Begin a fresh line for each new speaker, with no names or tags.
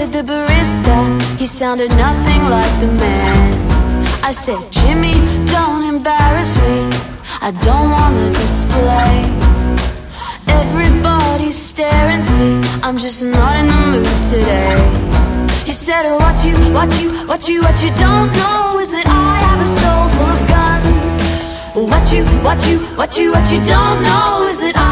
greeted the barista. He sounded nothing like the man. I said, Jimmy, don't embarrass me, I don't wanna display. Everybody stare and see, I'm just not in the mood today. He said, what you don't know is that I have a soul full of guns. What you don't know is that I